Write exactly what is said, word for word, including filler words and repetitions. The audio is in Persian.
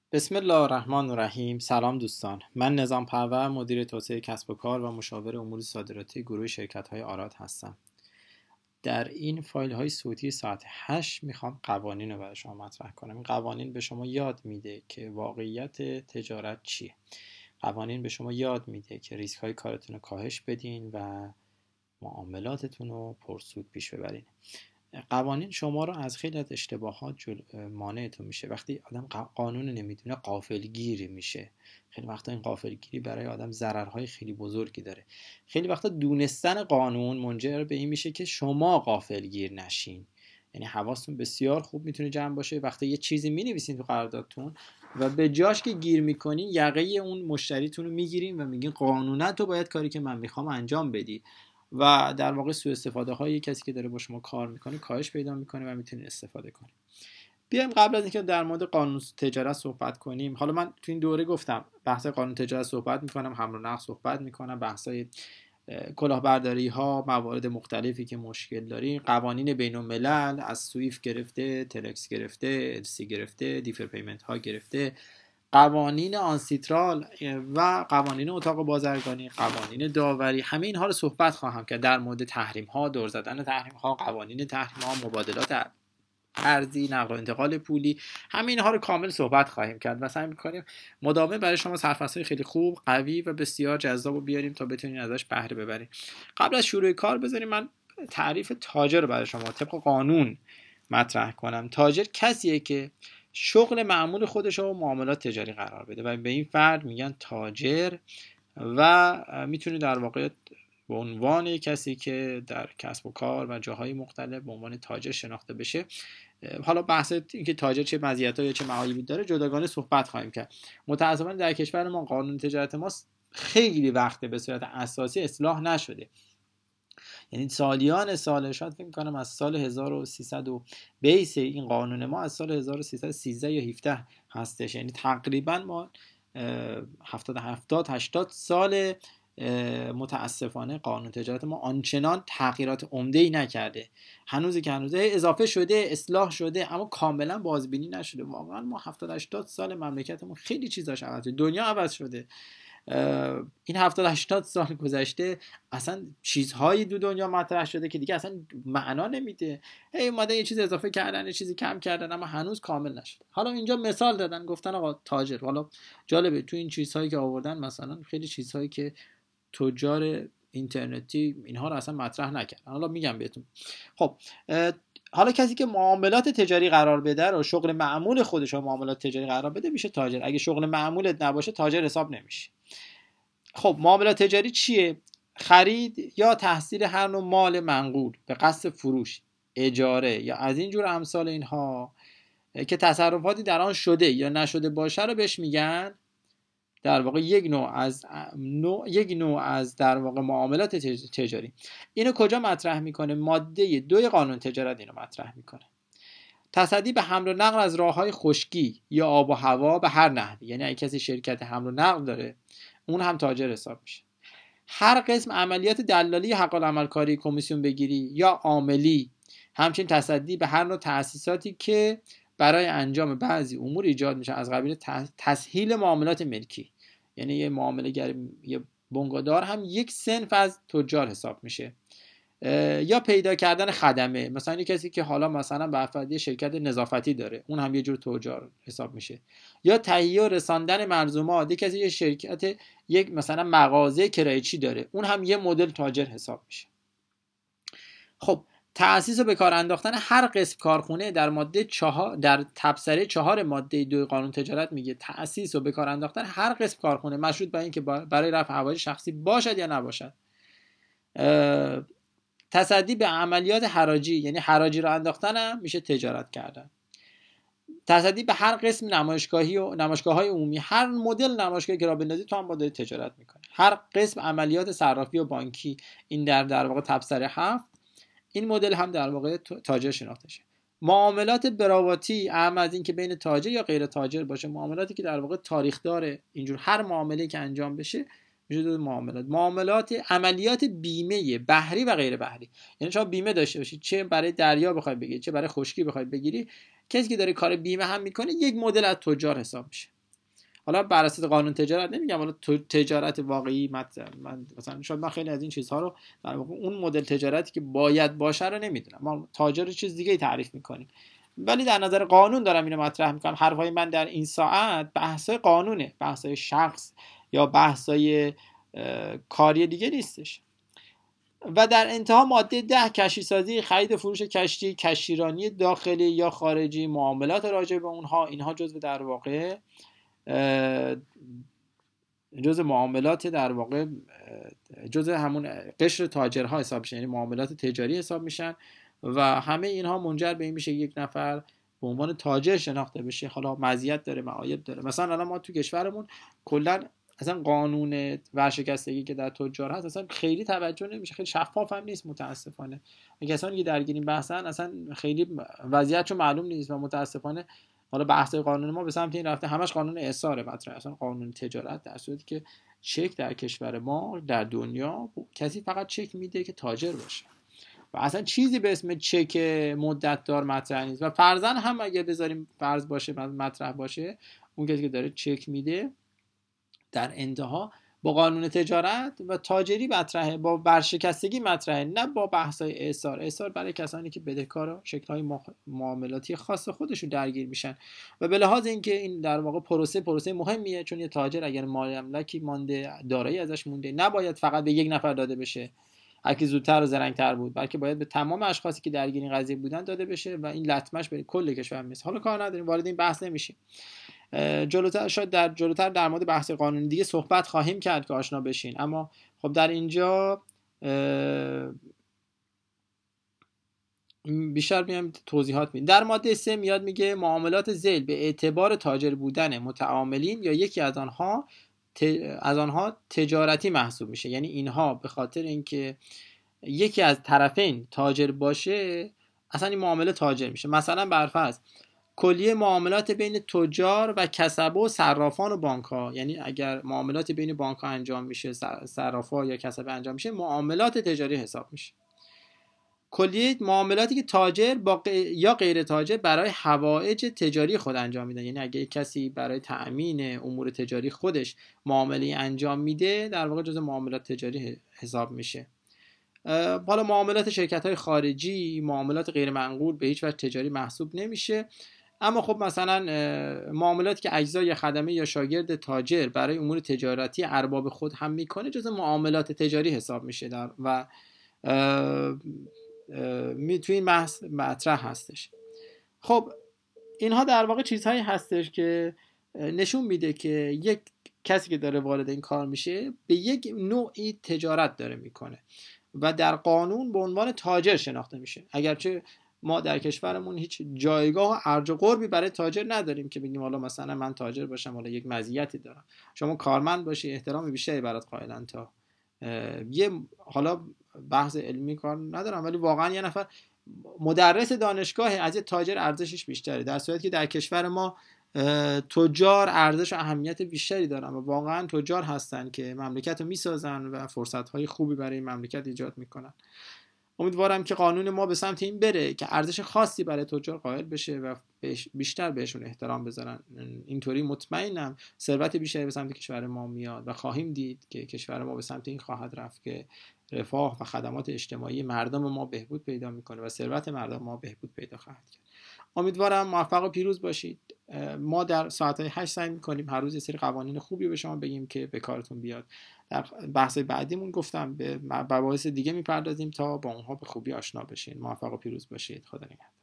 بسم الله الرحمن الرحیم. سلام دوستان، من نظام پرور، مدیر توسعه کسب و کار و مشاور امور صادراتی گروه شرکت های آراد هستم. در این فایل های صوتی ساعت هشت میخوام قوانین رو برای شما مطرح کنم. این قوانین به شما یاد میده که واقعیت تجارت چیه. قوانین به شما یاد میده که ریسک های کارتون رو کاهش بدین و معاملاتتون رو پرسود پیش ببرین. قوانین شما رو از خیلی از اشتباهات جل... مانعتون میشه. وقتی آدم قانون نمیدونه غافلگیری میشه. خیلی وقتا این غافلگیری برای آدم ضررهای خیلی بزرگی داره. خیلی وقتا دونستن قانون منجر به این میشه که شما غافلگیر نشین. یعنی حواستون بسیار خوب میتونه جمع باشه وقتی یه چیزی مینویسین تو قراردادتون و به جاش که گیر میکنین یقه اون مشتریتون رو میگیرین و میگین قانونا تو باید کاری که من میخوام انجام بدی و در واقع سوء استفاده های کسی که داره با شما کار میکنه کاهش پیدا میکنه و میتونید استفاده کنید. بیایم قبل از اینکه در مورد قانون تجارت صحبت کنیم، حالا من تو این دوره گفتم بحث قانون تجارت صحبت میکنم، حمل و نقل صحبت میکنم، بحثای کلاهبرداری ها، موارد مختلفی که مشکل داریم، قوانین بین الملل از سویفت گرفته، تلکس گرفته، ال سی گرفته، دیفر پیمنت ها گرفته، قوانین آنسیترال و قوانین اتاق بازرگانی، قوانین داوری، همه اینها رو صحبت خواهم کرد در مورد تحریم ها، دور زدن تحریم ها، قوانین تحریم ها، مبادلات ارزی، نقل و انتقال پولی، همه اینها رو کامل صحبت خواهیم کرد و سعی می‌کنیم مداوم برای شما سرفصل‌های خیلی خوب، قوی و بسیار جذاب رو بیاریم تا بتونید ازش بهره ببرید. قبل از شروع کار بذاریم من تعریف تاجر رو برای شما طبق قانون مطرح کنم. تاجر کسیه که شغل معمول خودش رو معاملات تجاری قرار بده و به این فرد میگن تاجر و میتونه در واقع به عنوان کسی که در کسب و کار و جاهای مختلف به عنوان تاجر شناخته بشه. حالا بحث اینکه تاجر چه مزیت‌ها یا چه معایبی داره جداگانه صحبت خواهیم کرد. متأسفانه در کشور ما قانون تجارت ما خیلی وقته به صورت اساسی اصلاح نشده. یعنی سالیان سال، شاید فکر می‌کنم از سال هزار و سیصد و بیس این قانون ما از سال هزار و سیصد و سیزده یا هفده هستش. یعنی تقریبا ما هفتاد هفتاد هشتاد سال متاسفانه قانون تجارت ما آنچنان تغییرات عمده‌ای نکرده. هنوزی که هنوزه اضافه شده، اصلاح شده، اما کاملا بازبینی نشده. واقعا ما هفتاد هشتاد سال مملکتمون خیلی چیزاش عوض شده، دنیا عوض شده. این هفتاد هشتاد سال گذشته اصلا چیزهایی دو دنیا مطرح شده که دیگه اصلا معنا نمیده. هی اومدن یه چیز اضافه کردن، یه چیزی کم کردن، اما هنوز کامل نشده. حالا اینجا مثال دادن، گفتن آقا تاجر. حالا جالبه تو این چیزهایی که آوردن مثلا خیلی چیزهایی که تجار اینترنتی اینها رو اصلا مطرح نکردن. حالا میگم بهتون. خب حالا کسی که معاملات تجاری قرار بده رو شغل معمول خودش رو معاملات تجاری قرار بده میشه تاجر. اگه شغل معمولت نباشه تاجر حساب نمیشه. خب معاملات تجاری چیه؟ خرید یا تحصیل هر نوع مال منقول به قصد فروش، اجاره یا از این جور امثال اینها که تصرفاتی در آن شده یا نشده باشه رو بهش میگن در واقع یک نوع از نوع یک نوع از در واقع معاملات تجاری. اینو کجا مطرح میکنه؟ ماده دو قانون تجارت اینو مطرح میکنه. تصدی به حمل و نقل از راههای خشکی یا آب و هوا به هر نحوی. یعنی اگه کسی شرکت حمل و نقل داره اون هم تاجر حساب میشه. هر قسم عملیات دلالی، حق العمل کاری، کمیسیون بگیری یا عاملی، همچنین تصدی به هر نوع تأسیساتی که برای انجام بعضی امور ایجاد میشه از قبیل تسهیل معاملات ملکی. یعنی یه معامله گر یه بنگادار هم یک صنف از تجار حساب میشه. یا پیدا کردن خدمه، مثلا یه کسی که حالا مثلا به افرادی شرکت نظافتی داره اون هم یه جور تجار حساب میشه. یا تهیه و رساندن ملزومات، یه کسی یه شرکت یک مثلا مغازه کرایه‌چی داره اون هم یه مدل تاجر حساب میشه. خب تأسیس و به کار انداختن هر قسم کارخونه در ماده چهار در تبصره چهار ماده دو قانون تجارت میگه تأسیس و به کار انداختن هر قسم کارخونه مشروط بر اینکه برای رفع حوایج شخصی باشد یا نباشد. تصدی به عملیات حراجی، یعنی حراجی رو انداختن هم میشه تجارت کردن. تصدی به هر قسم نمایشگاهی و نمایشگاه‌های عمومی، هر مدل نمایشگاهی که را بندازی تو هم با داری تجارت میکنه. هر قسم عملیات صرافی و بانکی، این در در واقع تبصره هفت، این مدل هم در واقع تاجر شناخته شه. معاملات براواتی، اهم از این که بین تاجر یا غیر تاجر باشه، معاملاتی که در واقع تاریخ داره، اینجور هر معامله‌ای که انجام بشه میشه دو معاملات. معاملات عملیات بیمه بحری و غیر بحری، یعنی شما بیمه داشته باشید، چه برای دریا بخواید بگیرید چه برای خشکی بخواید بگیری، کسی که داره کار بیمه هم میکنه یک مدل از تجار حساب میشه. حالا بر اساس قانون تجارت نمیگم حالا تجارت واقعی، من مثلا شاید من خیلی از این چیزها رو در واقع اون مدل تجارتی که باید باشه رو نمیدونم، ما تاجر چیز دیگه ای تعریف میکنیم، ولی در نظر قانون دارم اینو مطرح میکنم. حرفای من در این ساعت بحثای قانونه، بحثای شخص یا بحثای کاری دیگه نیستش. و در انتها ماده ده، کشتی سازی، خرید و فروش کشتی، کشتیرانی داخلی یا خارجی، معاملات راجع به اونها، اینها جزء در واقع جزء معاملات در واقع جزء همون قشر تاجرها حساب میشن، یعنی معاملات تجاری حساب میشن و همه اینها منجر به این میشه یک نفر به عنوان تاجر شناخته بشه. حالا مزیت داره، معایب داره. مثلا الان ما تو کشورمون کلا اصلا قانون ورشکستگی که در تجار هست اصلا خیلی توجه نمیشه، خیلی شفاف هم نیست متاسفانه. کسانی که درگیر این بحثن اصلا خیلی وضعیتشون معلوم نیست و متاسفانه حالا بحث‌های قانون ما به سمت این رفته همش قانون احصار مطرحه، اصلا قانون تجارت، در صورتی که چک در کشور ما در دنیا کسی فقط چک میده که تاجر باشه و اصلا چیزی به اسم چک مدت دار مطرح نیست. و فرضاً هم اگه بذاریم فرض باشه مطرح باشه، اون کسی که داره چک میده در انتها با قانون تجارت و تاجری مطرحه، با ورشکستگی مطرحه، نه با بحث‌های احصار. احصار برای کسانی که بدهکار و شکل‌های معاملاتی خاص خودشون درگیر میشن و به لحاظ اینکه این در واقع پروسه پروسه مهمیه، چون یه تاجر اگر مال املاکی مانده، دارایی ازش مونده، نباید فقط به یک نفر داده بشه هرکی زودتر و زرنگ‌تر بود، بلکه باید به تمام اشخاصی که درگیر این قضیه بودن داده بشه و این لطمش به کل کشور میشه. حالا کار نداریم، وارد این بحث نمیشیم. جلوتر شاید در جلوتر در مورد بحث قانونی دیگه صحبت خواهیم کرد که آشنا بشین، اما خب در اینجا بیشتر میام توضیحات میدم. در ماده سه میاد میگه معاملات ذیل به اعتبار تاجر بودن متعاملین یا یکی از آنها از آنها تجارتی محسوب میشه، یعنی اینها به خاطر اینکه یکی از طرفین تاجر باشه اصلا این معامله تاجر میشه. مثلا برفرض کلیه معاملات بین تجار و کسبه و صرافان و بانک ها، یعنی اگر معاملات بین بانک ها انجام میشه، صرافا یا کسبه انجام میشه، معاملات تجاری حساب میشه. کلیه معاملاتی که تاجر با غ... یا غیر تاجر برای حوائج تجاری خود انجام میده، یعنی اگه کسی برای تأمین امور تجاری خودش معامله انجام میده در واقع جزء معاملات تجاری حساب میشه. حالا معاملات شرکت های خارجی، معاملات غیر منقول به هیچ وجه تجاری محسوب نمیشه. اما خب مثلا معاملاتی که اجزا یا خدمه یا شاگرد تاجر برای امور تجارتی ارباب خود هم میکنه جزء معاملات تجاری حساب میشه در و می توی این بحث مطرح هستش. خب اینها در واقع چیزهایی هستش که نشون میده که یک کسی که داره وارد این کار میشه به یک نوعی تجارت داره میکنه و در قانون به عنوان تاجر شناخته میشه. اگرچه ما در کشورمون هیچ جایگاه و ارج و قربی برای تاجر نداریم که بگیم حالا مثلا من تاجر باشم حالا یک مزیتی دارم، شما کارمند باشی احترام بیشتری برات قائلن تا یه حالا بحث علمی کار ندارم، ولی واقعا یه نفر مدرس دانشگاه از یه تاجر ارزشش بیشتره، در صورتی که در کشور ما تجار ارزش و اهمیت بیشتری دارن و واقعا تجار هستن که مملکت رو میسازن و فرصت‌های خوبی برای مملکت ایجاد میکنن. امیدوارم که قانون ما به سمت این بره که ارزش خاصی برای تجار قائل بشه و بیشتر بهشون احترام بذارن. اینطوری مطمئنم ثروت بیشتری به سمت کشور ما میاد و خواهیم دید که کشور ما به سمت این خواهد رفت که رفاه و خدمات اجتماعی مردم ما بهبود پیدا میکنه و ثروت مردم ما بهبود پیدا خواهد کرد. امیدوارم موفق و پیروز باشید. ما در ساعت‌های هشت سعی می‌کنیم هر روز یه سری قوانین خوبی به شما بگیم که به کارتون بیاد. در بحث بعدیمون گفتم به مباحث دیگه میپردازیم تا با اونها به خوبی آشنا بشین. موفق و پیروز باشید. خدا نگهدار.